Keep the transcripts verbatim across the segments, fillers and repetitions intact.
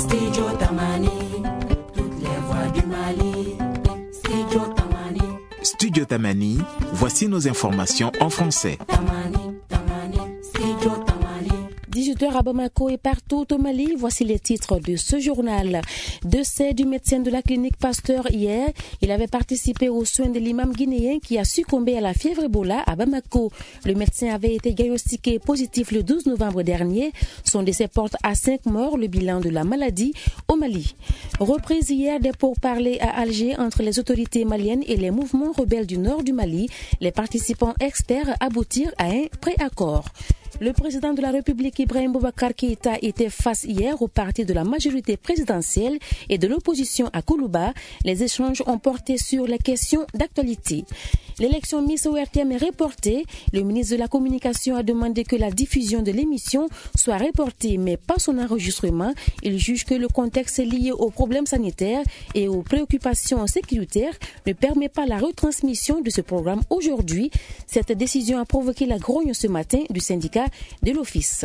Studio Tamani, toutes les voix du Mali. Studio Tamani. Studio Tamani, voici nos informations en français. Tamani, Tamani, Studio Tamani. dix-huit heures à Bamako et partout au Mali, voici les titres de ce journal. Décès du médecin de la clinique Pasteur hier. Il avait participé aux soins de l'imam guinéen qui a succombé à la fièvre Ebola à Bamako. Le médecin avait été diagnostiqué positif le douze novembre dernier. Son décès porte à cinq morts le bilan de la maladie au Mali. Reprise hier des pourparlers à Alger entre les autorités maliennes et les mouvements rebelles du nord du Mali. Les participants espèrent aboutir à un préaccord. Le président de la République, Ibrahim Boubacar Keïta, était face hier au parti de la majorité présidentielle et de l'opposition à Koulouba. Les échanges ont porté sur les questions d'actualité. L'élection Miss O R T M est reportée. Le ministre de la Communication a demandé que la diffusion de l'émission soit reportée, mais pas son enregistrement. Il juge que le contexte lié aux problèmes sanitaires et aux préoccupations sécuritaires ne permet pas la retransmission de ce programme aujourd'hui. Cette décision a provoqué la grogne ce matin du syndicat de l'office.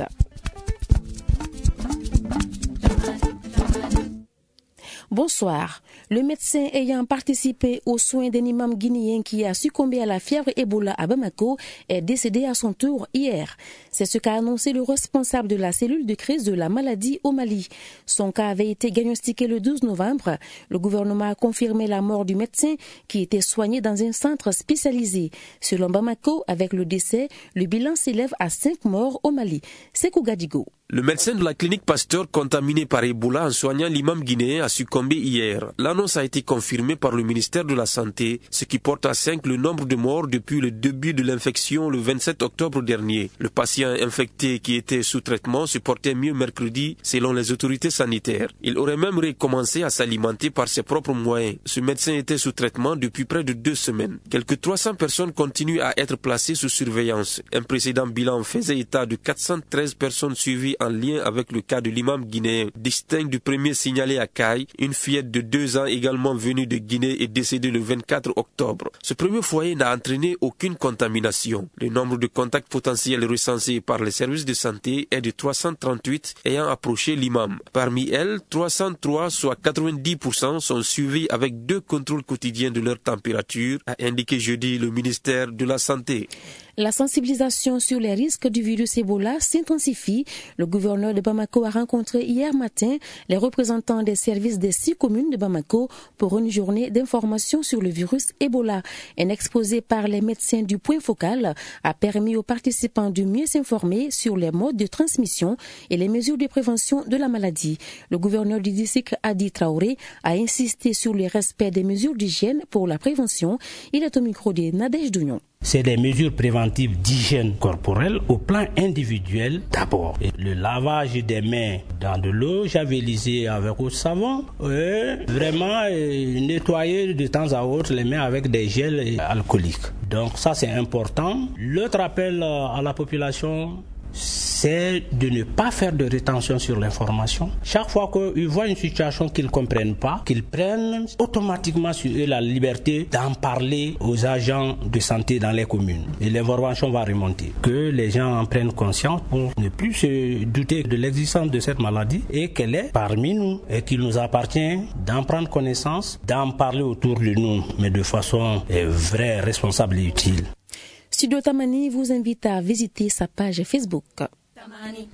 Bonsoir. Le médecin ayant participé aux soins d'un imam guinéen qui a succombé à la fièvre Ebola à Bamako est décédé à son tour hier. C'est ce qu'a annoncé le responsable de la cellule de crise de la maladie au Mali. Son cas avait été diagnostiqué le douze novembre. Le gouvernement a confirmé la mort du médecin qui était soigné dans un centre spécialisé. Selon Bamako, avec le décès, le bilan s'élève à cinq morts au Mali. Sekou Gadigo. Le médecin de la clinique Pasteur contaminé par Ebola en soignant l'imam guinéen a succombé hier. L'annonce a été confirmée par le ministère de la Santé, ce qui porte à cinq le nombre de morts depuis le début de l'infection le vingt-sept octobre dernier. Le patient infecté qui était sous traitement se portait mieux mercredi selon les autorités sanitaires. Il aurait même recommencé à s'alimenter par ses propres moyens. Ce médecin était sous traitement depuis près de deux semaines. Quelques trois cents personnes continuent à être placées sous surveillance. Un précédent bilan faisait état de quatre cent treize personnes suivies en lien avec le cas de l'imam guinéen, distinct du premier signalé à Caille, une fillette de deux ans également venue de Guinée est décédée le vingt-quatre octobre. Ce premier foyer n'a entraîné aucune contamination. Le nombre de contacts potentiels recensés par les services de santé est de trois cent trente-huit ayant approché l'imam. Parmi elles, trois cent trois, soit quatre-vingt-dix pour cent, sont suivis avec deux contrôles quotidiens de leur température, a indiqué jeudi le ministère de la Santé. La sensibilisation sur les risques du virus Ebola s'intensifie. Le gouverneur de Bamako a rencontré hier matin les représentants des services des six communes de Bamako pour une journée d'information sur le virus Ebola. Un exposé par les médecins du point focal a permis aux participants de mieux s'informer sur les modes de transmission et les mesures de prévention de la maladie. Le gouverneur du district, Adi Traoré, a insisté sur le respect des mesures d'hygiène pour la prévention. Il est au micro de Nadège Dounion. C'est des mesures préventives d'hygiène corporelle au plan individuel d'abord. Et le lavage des mains dans de l'eau javelisée avec eau de savon et vraiment et nettoyer de temps à autre les mains avec des gels alcooliques. Donc ça c'est important. L'autre appel à la population, c'est de ne pas faire de rétention sur l'information. Chaque fois qu'ils voient une situation qu'ils ne comprennent pas, qu'ils prennent automatiquement sur eux la liberté d'en parler aux agents de santé dans les communes. Et l'information va remonter. Que les gens en prennent conscience pour ne plus se douter de l'existence de cette maladie et qu'elle est parmi nous et qu'il nous appartient d'en prendre connaissance, d'en parler autour de nous, mais de façon vraie, responsable et utile. Studio Tamani vous invite à visiter sa page Facebook. Tamani.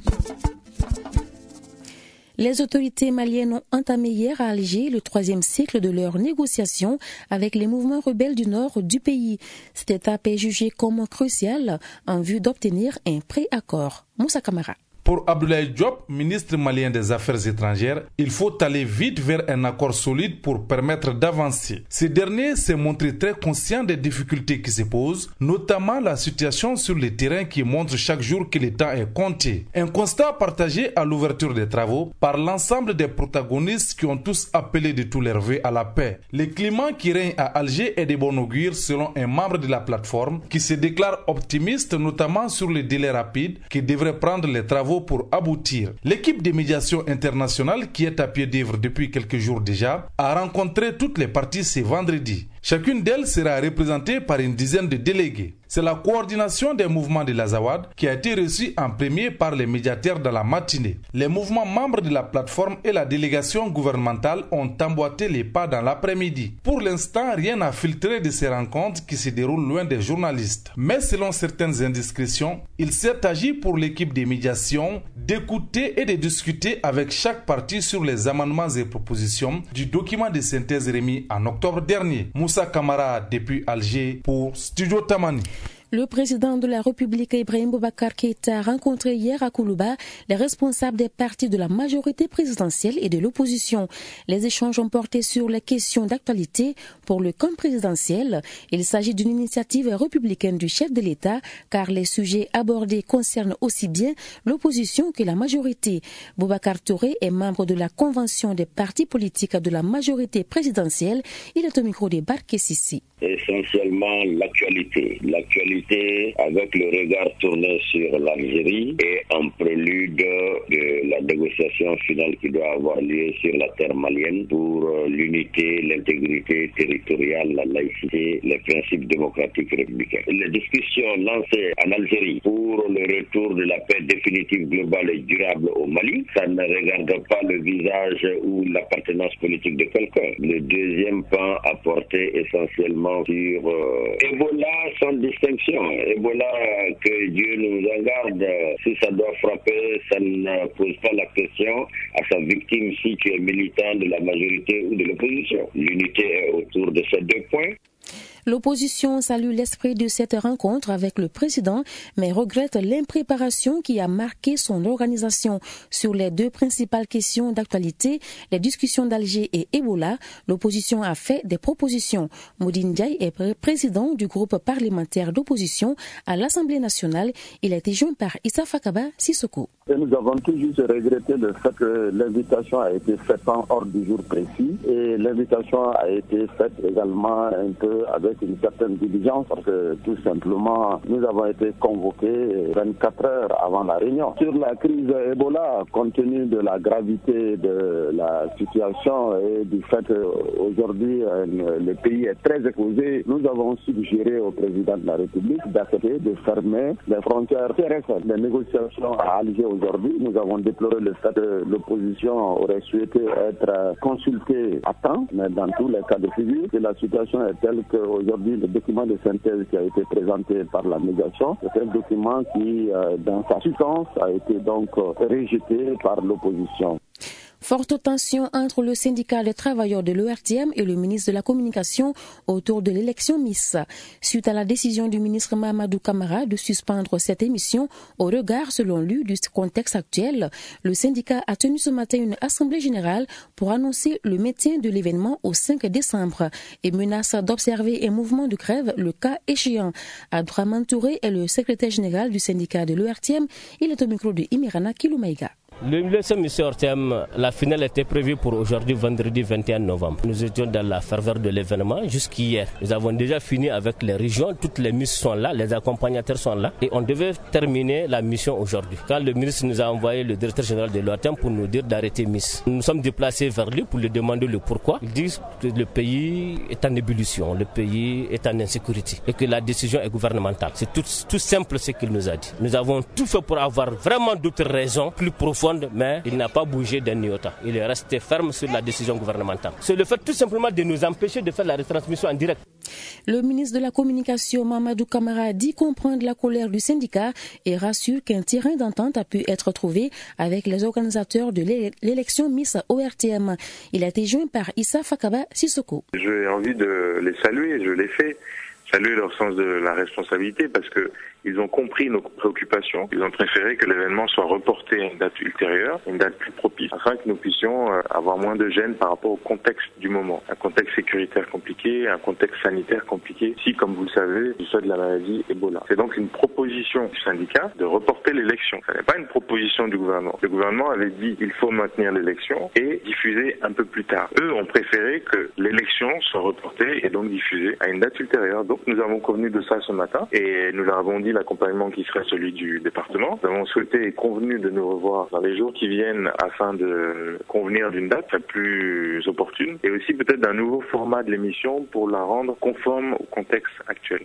Les autorités maliennes ont entamé hier à Alger le troisième cycle de leurs négociations avec les mouvements rebelles du nord du pays. Cette étape est jugée comme cruciale en vue d'obtenir un préaccord. Moussa Kamara. Pour Abdoulaye Diop, ministre malien des Affaires étrangères, il faut aller vite vers un accord solide pour permettre d'avancer. Ce dernier s'est montré très conscient des difficultés qui se posent, notamment la situation sur le terrain qui montre chaque jour que le temps est compté. Un constat partagé à l'ouverture des travaux par l'ensemble des protagonistes qui ont tous appelé de tous leurs vœux à la paix. Le climat qui règne à Alger est de bon augure selon un membre de la plateforme qui se déclare optimiste notamment sur les délais rapides qui devraient prendre les travaux pour aboutir. L'équipe de médiation internationale qui est à pied d'œuvre depuis quelques jours déjà a rencontré toutes les parties ce vendredi. Chacune d'elles sera représentée par une dizaine de délégués. C'est la coordination des mouvements de l'Azawad qui a été reçue en premier par les médiateurs dans la matinée. Les mouvements membres de la plateforme et la délégation gouvernementale ont emboîté les pas dans l'après-midi. Pour l'instant, rien n'a filtré de ces rencontres qui se déroulent loin des journalistes. Mais selon certaines indiscrétions, il s'est agi pour l'équipe des médiations d'écouter et de discuter avec chaque parti sur les amendements et propositions du document de synthèse remis en octobre dernier. Moussa Kamara depuis Alger pour Studio Tamani. Le président de la République, Ibrahim Boubacar Keïta, a rencontré hier à Koulouba les responsables des partis de la majorité présidentielle et de l'opposition. Les échanges ont porté sur les questions d'actualité pour le camp présidentiel. Il s'agit d'une initiative républicaine du chef de l'État, car les sujets abordés concernent aussi bien l'opposition que la majorité. Boubacar Touré est membre de la convention des partis politiques de la majorité présidentielle. Il est au micro des Barké Sissi. Essentiellement l'actualité. L'actualité avec le regard tourné sur l'Algérie et en prélude de la négociation finale qui doit avoir lieu sur la terre malienne pour l'unité, l'intégrité territoriale, la laïcité, les principes démocratiques républicains. Les discussions lancées en Algérie pour le retour de la paix définitive, globale et durable au Mali, ça ne regarde pas le visage ou l'appartenance politique de quelqu'un. Le deuxième pan a porté essentiellement sur euh, Ebola sans distinction. Ebola, que Dieu nous en garde. Si ça doit frapper, ça ne pose pas la question à sa victime si tu es militant de la majorité ou de l'opposition. L'unité est autour de ces deux points. L'opposition salue l'esprit de cette rencontre avec le président, mais regrette l'impréparation qui a marqué son organisation. Sur les deux principales questions d'actualité, les discussions d'Alger et Ebola, l'opposition a fait des propositions. Moudine Ndiaye est président du groupe parlementaire d'opposition à l'Assemblée nationale. Il a été joint par Issa Fakaba Sissoko. Et nous avons toujours regretté le fait que l'invitation a été faite en hors du jour précis et l'invitation a été faite également un peu avec une certaine diligence parce que tout simplement nous avons été convoqués vingt-quatre heures avant la réunion. Sur la crise Ebola, compte tenu de la gravité de la situation et du fait qu'aujourd'hui le pays est très exposé, nous avons suggéré au président de la République d'accepter de fermer les frontières terrestres. Les négociations à Alger aujourd'hui, nous avons déploré le fait que l'opposition aurait souhaité être consultée à temps, mais dans tous les cas de figure, que la situation est telle qu'aujourd'hui le document de synthèse qui a été présenté par la médiation, c'est un document qui, dans sa substance, a été donc rejeté par l'opposition. Forte tension entre le syndicat des travailleurs de l'E R T M et le ministre de la Communication autour de l'élection Miss. Suite à la décision du ministre Mahamadou Kamara de suspendre cette émission au regard, selon lui, du contexte actuel, le syndicat a tenu ce matin une assemblée générale pour annoncer le maintien de l'événement au cinq décembre et menace d'observer un mouvement de grève le cas échéant. Abdraman Touré est le secrétaire général du syndicat de l'E R T M. Il est au micro de Imirana Kiloumaïga. L'élection Miss R T M, la finale était prévue pour aujourd'hui, vendredi vingt et un novembre. Nous étions dans la ferveur de l'événement jusqu'hier. Nous avons déjà fini avec les régions, toutes les misses sont là, les accompagnateurs sont là et on devait terminer la mission aujourd'hui. Quand le ministre nous a envoyé le directeur général de l'O R T M pour nous dire d'arrêter Miss, nous nous sommes déplacés vers lui pour lui demander le pourquoi. Ils disent que le pays est en ébullition, le pays est en insécurité et que la décision est gouvernementale. C'est tout, tout simple ce qu'il nous a dit. Nous avons tout fait pour avoir vraiment d'autres raisons plus profondes, mais il n'a pas bougé d'un iota. Il est resté ferme sur la décision gouvernementale. C'est le fait tout simplement de nous empêcher de faire la retransmission en direct. Le ministre de la Communication, Mahamadou Kamara, dit comprendre la colère du syndicat et rassure qu'un terrain d'entente a pu être trouvé avec les organisateurs de l'élection Miss O R T M. Il a été joint par Issa Fakaba Sissoko. J'ai envie de les saluer, je l'ai fait. Saluer leur sens de la responsabilité parce que ils ont compris nos préoccupations. Ils ont préféré que l'événement soit reporté à une date ultérieure, une date plus propice, afin que nous puissions avoir moins de gêne par rapport au contexte du moment. Un contexte sécuritaire compliqué, un contexte sanitaire compliqué. Si, comme vous le savez, du fait de la maladie Ebola. C'est donc une proposition du syndicat de reporter l'élection. Ce n'est pas une proposition du gouvernement. Le gouvernement avait dit qu'il faut maintenir l'élection et diffuser un peu plus tard. Eux ont préféré que l'élection soit reportée et donc diffusée à une date ultérieure. Donc nous avons convenu de ça ce matin et nous leur avons dit choisi l'accompagnement qui serait celui du département. Nous avons souhaité et convenu de nous revoir dans les jours qui viennent afin de convenir d'une date la plus opportune et aussi peut-être d'un nouveau format de l'émission pour la rendre conforme au contexte actuel.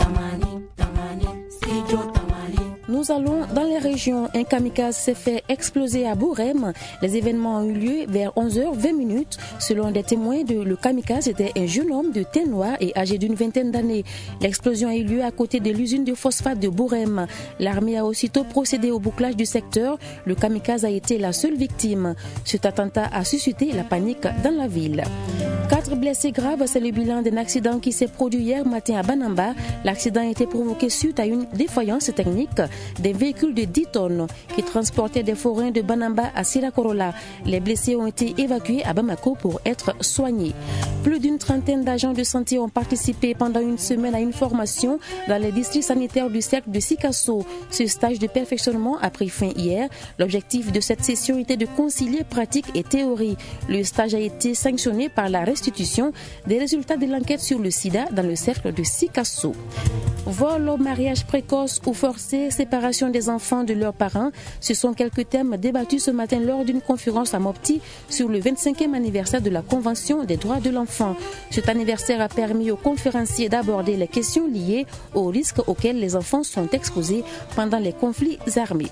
Nous allons dans les régions. Un kamikaze s'est fait exploser à Bourem. Les événements ont eu lieu vers onze heures vingt. Selon des témoins, de, le kamikaze était un jeune homme de teint noir et âgé d'une vingtaine d'années. L'explosion a eu lieu à côté de l'usine de phosphate de Bourem. L'armée a aussitôt procédé au bouclage du secteur. Le kamikaze a été la seule victime. Cet attentat a suscité la panique dans la ville. Quatre blessés graves, c'est le bilan d'un accident qui s'est produit hier matin à Banamba. L'accident a été provoqué suite à une défaillance technique des véhicules de dix tonnes qui transportaient des forains de Banamba à Sirakorola. Les blessés ont été évacués à Bamako pour être soignés. Plus d'une trentaine d'agents de santé ont participé pendant une semaine à une formation dans les districts sanitaires du cercle de Sikasso. Ce stage de perfectionnement a pris fin hier. L'objectif de cette session était de concilier pratique et théorie. Le stage a été sanctionné par la restitution des résultats de l'enquête sur le sida dans le cercle de Sikasso. Vol au mariage précoce ou forcé, séparation des enfants de leurs parents, ce sont quelques thèmes débattus ce matin lors d'une conférence à Mopti sur le vingt-cinquième anniversaire de la Convention des droits de l'enfant. Cet anniversaire a permis aux conférenciers d'aborder les questions liées aux risques auxquels les enfants sont exposés pendant les conflits armés.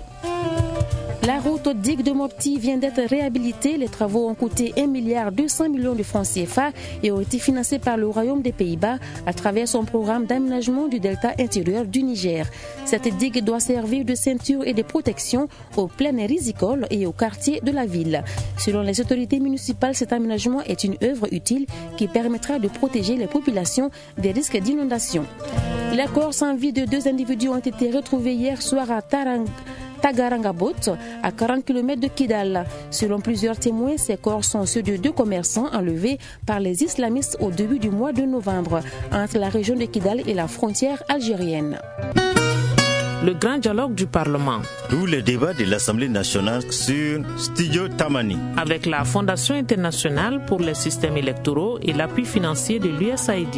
La route digue de Mopti vient d'être réhabilitée. Les travaux ont coûté un milliard deux cents millions de francs C F A et ont été financés par le Royaume des Pays-Bas à travers son programme d'aménagement du delta intérieur du Niger. Cette digue doit servir de ceinture et de protection aux plaines rizicoles et aux quartiers de la ville. Selon les autorités municipales, cet aménagement est une œuvre utile qui permettra de protéger les populations des risques d'inondation. Les corps sans vie de deux individus ont été retrouvés hier soir à Tarang. Tagarangabot, à quarante kilomètres de Kidal. Selon plusieurs témoins, ces corps sont ceux de deux commerçants enlevés par les islamistes au début du mois de novembre, entre la région de Kidal et la frontière algérienne. Le grand dialogue du Parlement. Tous les débats de l'Assemblée nationale sur Studio Tamani. Avec la Fondation internationale pour les systèmes électoraux et l'appui financier de l'U S A I D.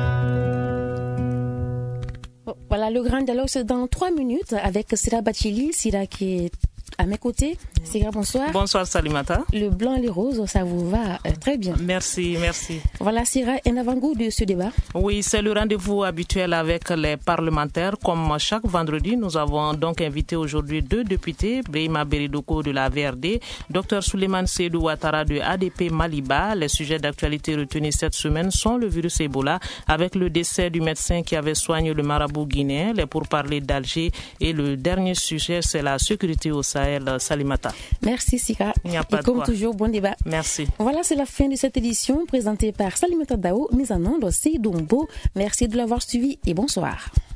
Voilà, le grand dialogue, c'est dans trois minutes avec Sira Bachili. Sira qui est à mes côtés. Sira, bonsoir. Bonsoir Salimata. Le blanc et le rose, ça vous va euh, très bien. Merci, merci. Voilà, Sira, un avant-goût de ce débat. Oui, c'est le rendez-vous habituel avec les parlementaires. Comme chaque vendredi, nous avons donc invité aujourd'hui deux députés, Brahima Beridoko de la V R D, Dr Souleymane Seydou Ouattara de A D P Maliba. Les sujets d'actualité retenus cette semaine sont le virus Ebola, avec le décès du médecin qui avait soigné le marabout guinéen, les pourparlers d'Alger, et le dernier sujet, c'est la sécurité au Sahel. Salimata. Merci Sika. Il n'y a pas et de comme quoi. toujours, bon débat. Merci. Voilà, c'est la fin de cette édition présentée par Salimata Dao, mise en onde Seydombo. Merci de l'avoir suivi et bonsoir.